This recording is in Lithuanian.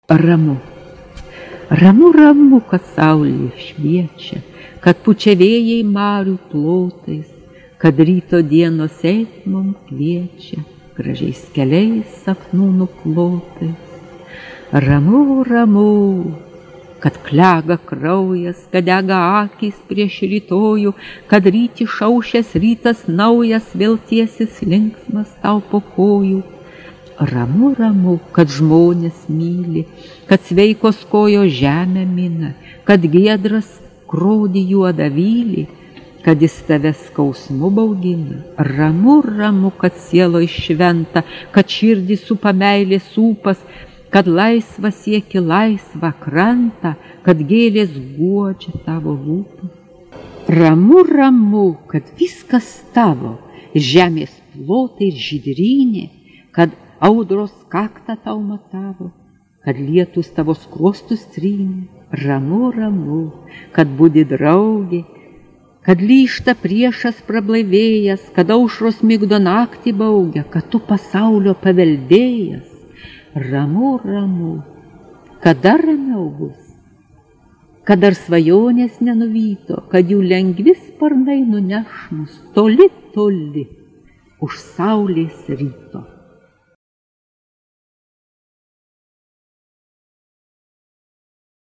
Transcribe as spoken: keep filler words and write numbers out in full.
Ramu. Ramu, ramu, kad saulė šviečia, kad pučia vėjai marių plotais, kad ryto dienos eit mum kviečia, gražiais keliais sapnų nuklotais. Ramu, ramu, kad klega kraujas, kad dega akys prieš rytojų, kad ryti šaušęs rytas naujas, vėl tiesis linksmas tau po kojų. Ramu, ramu, kad žmonės myli, kad sveikos kojos žemę mina, kad giedras krūdį juodą vyli, kad jis tave skausmu baugina. Ramu, ramu, kad sieloj šventa, kad širdį supa meilės ūpas, kad laisva sieki laisvą krantą, kad gėlės guodžia tavo lūpas. Ramu, ramu, kad viskas tavo, žemės plotai ir žydrynė, kad audros kaktą tau matavo, kad lietus tavo skruostus trynė. Ramu, ramu, kad budi draugė, kad lyšta priešas prablaivėjęs, kad aušros migdo naktį baugia, kad tu pasaulio paveldėjas. Ramu, ramu, kad dar ramiau bus, kad dar svajonės nenuvyto, kad jų lengvi sparnai nuneš mus toli, toli už saulės ryto.